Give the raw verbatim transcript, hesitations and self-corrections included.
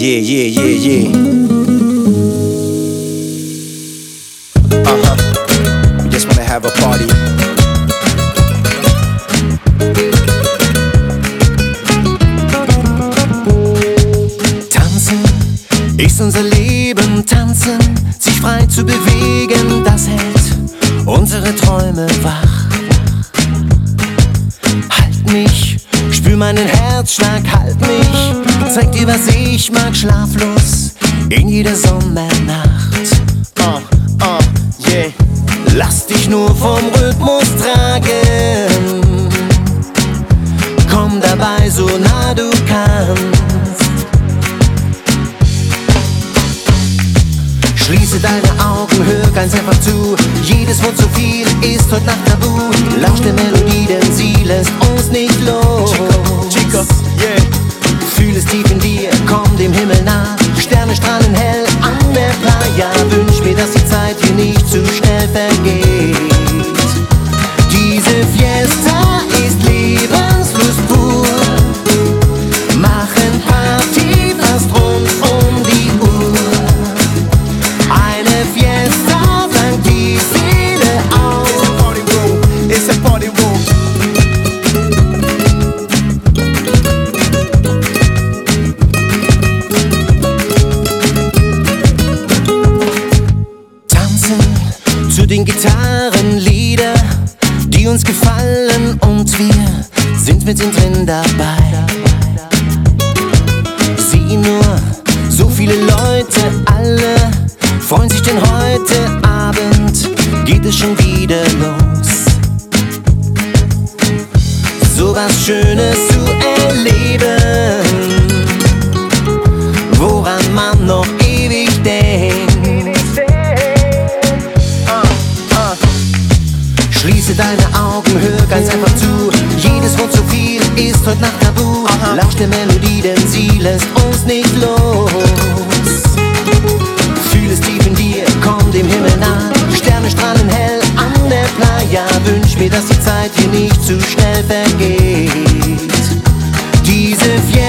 yeah, yeah, yeah, yeah. Uh-huh. We just wanna have a party. Tanzen ist unser Leben, tanzen, sich frei zu bewegen, das hält unsere Träume wach. Halt mich, spür meinen Herzschlag, halt mich, zeig dir, was ich mag, schlaflos in jeder Sommernacht. Oh, oh, yeah. Lass dich nur vom Rhythmus tragen, komm dabei so nah du kannst. Schließe deine Augen, hör ganz einfach zu. Jedes Wort zu viel ist heute Nacht tabu. Lausch der Melodie, denn sie lässt uns nicht los. Chico, Chicos, yeah. Fühl es tief in dir, komm dem Himmel nah. Sterne strahlen hell an der Playa. Wünsch mir, dass die Zeit hier nicht zu schnell vergeht. Diese Fiesta ist Lebenslust pur. Machen Party fast rund um die Uhr. Eine Fiesta blankt die Seele auf. It's a party room, it's a party room. Tanzen zu den Gitarrenlieder, die uns gefallen, und wir sind mittendrin dabei. Sieh nur, so viele Leute, alle freuen sich, denn heute Abend geht es schon wieder los. So was Schönes zu erleben, woran man noch ewig denkt. Schließe deine Augen, hör ganz einfach zu. Jedes Wort zu viel ist heute Nacht tabu. Aha. Lausch der Melodie, denn sie lässt uns nicht los. Fühl es tief in dir, komm dem Himmel nah. Sterne strahlen hell an der Playa. Wünsch mir, dass die Zeit hier nicht zu schnell vergeht. Diese Fiesta